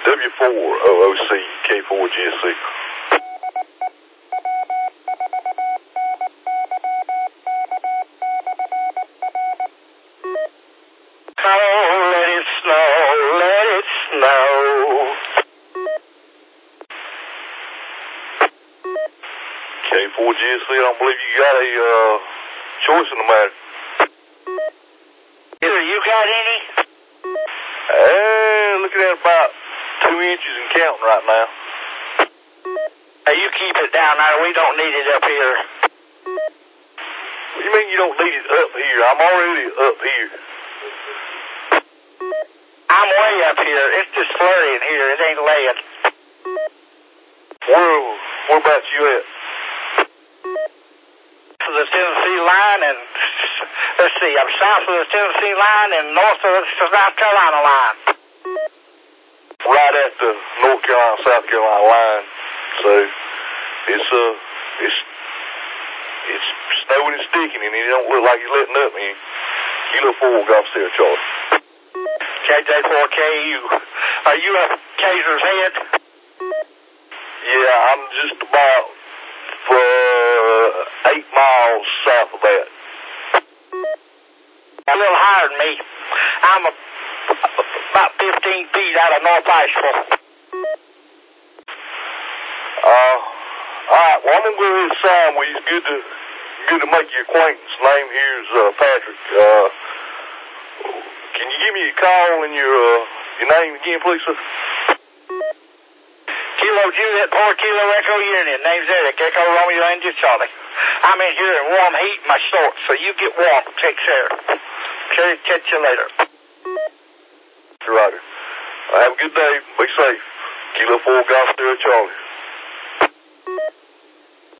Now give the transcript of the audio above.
W4OOC, K4GSC. Oh, let it snow, let it snow. K4GSC, I don't believe you got a choice in the matter. You got any? Looking at about 2 inches and counting right now. Hey, you keep it down there. We don't need it up here. What do you mean you don't need it up here? I'm already up here. I'm way up here. It's just flurrying here. It ain't laying. Whereabouts you at? To the Tennessee line and, let's see, I'm south of the Tennessee line and north of the South Carolina line. Right at the North Carolina, South Carolina line. So, it's snowing and sticking and it don't look like it's letting up, man. Kilo 4, Golf Sierra Charlie. KJ4KU. Are you up Kaiser's Head? Yeah, I'm just about 8 miles south of that. A little higher than me. I'm about 15 feet out of North Asheville. Alright, well, I'm going to go ahead and sign with you. It's good to make your acquaintance. Name here is Patrick. Can you give me a call and your name again, please, sir? Kilo Juliet 4 Kilo Echo Union. Name's Eric. Echo Romeo Angel Charlie. I'm in here in warm heat in my shorts, so you get warm. Take care. Okay, catch you later. Roger. Have a good day. Be safe. Kilo 4 Golf Sierra Charlie.